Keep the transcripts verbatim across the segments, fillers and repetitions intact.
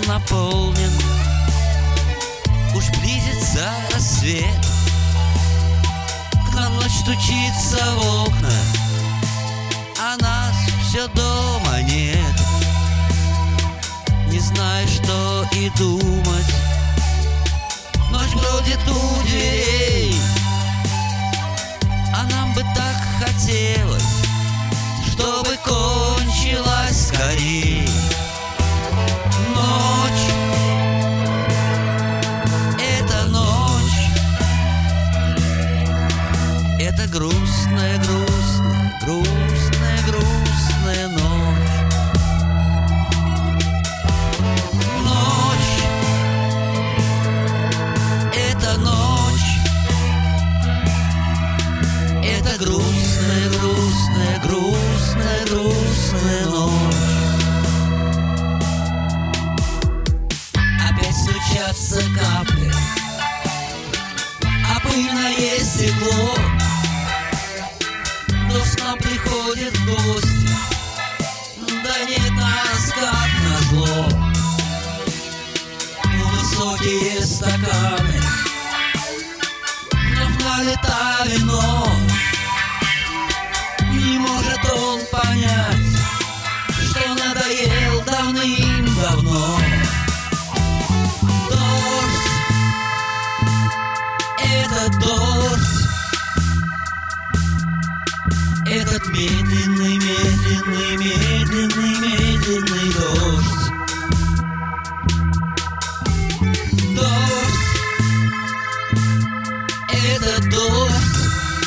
наполнен. Уж близится рассвет, к нам ночь стучится в окна, а нас все дома нет. Не знаю, что и думать, ночь бродит у дверей, а нам бы так хотелось, чтобы кончилась скорей. Ночь, это ночь, это грустная, грустная, грустная, грустная ночь. Ночь, это ночь, это грустная, грустная, грустная, грустная ночь. Опять стучатся капли, а пыльное стекло. Кто к нам приходит в гости, да нет нас как назло. Высокие стаканы, вновь налито вино. Не может он понять, что надоел давным-давно. Дождь, это дождь, этот медленный, медленный, медленный, медленный дождь. Дождь, это дождь,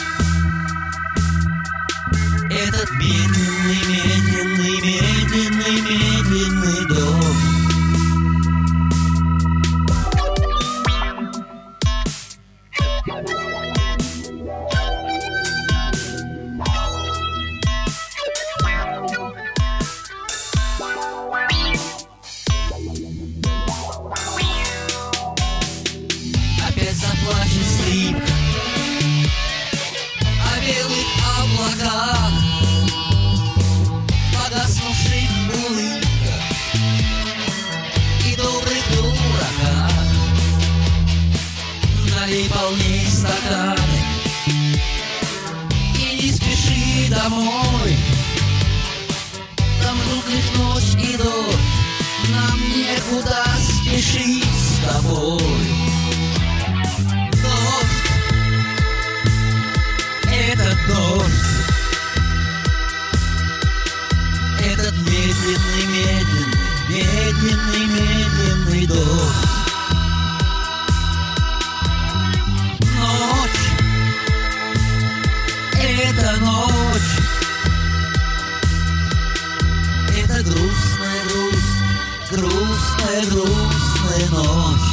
этот медленный, медленный, медленный, медленный дождь. Опять заплачет сливка о белых облаках, погаснувших улыбках и добрых дураках. Налей полней стаканы и не спеши домой. Там ждут лишь ночь и дождь, нам некуда спешить с тобой. Дождь, это дождь, этот медленный, медленный, медленный, медленный дождь. Ночь, это ночь, это грустная, грустная, грустная, грустная ночь.